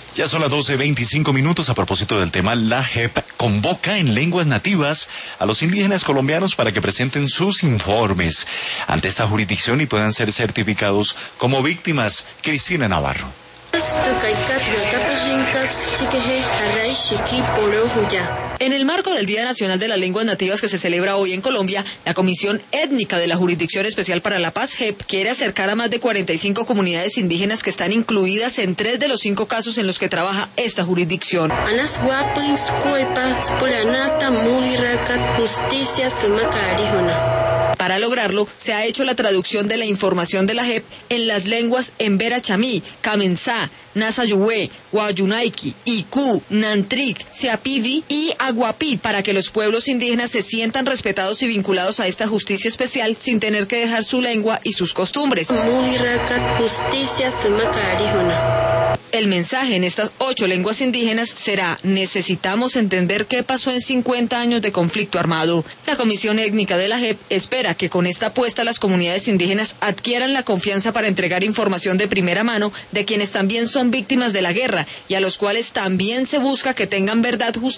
Ya son las 12:25. A propósito del tema, la JEP convoca en lenguas nativas a los indígenas colombianos para que presenten sus informes ante esta jurisdicción y puedan ser certificados como víctimas. Cristina Navarro. En el marco del Día Nacional de las Lenguas Nativas que se celebra hoy en Colombia, la Comisión Étnica de la Jurisdicción Especial para la Paz, JEP, quiere acercar a más de 45 comunidades indígenas que están incluidas en 3 de los 5 casos en los que trabaja esta jurisdicción. Para lograrlo, se ha hecho la traducción de la información de la JEP en las lenguas Embera Chamí, Kamensá, Nasayuhue, Guayunaiki, Icú, Nantric, Seapidi y Aguapí, para que los pueblos indígenas se sientan respetados y vinculados a esta justicia especial sin tener que dejar su lengua y sus costumbres. El mensaje en estas 8 lenguas indígenas será: necesitamos entender qué pasó en 50 años de conflicto armado. La Comisión Étnica de la JEP espera que con esta apuesta las comunidades indígenas adquieran la confianza para entregar información de primera mano de quienes también son víctimas de la guerra y a los cuales también se busca que tengan verdad, justicia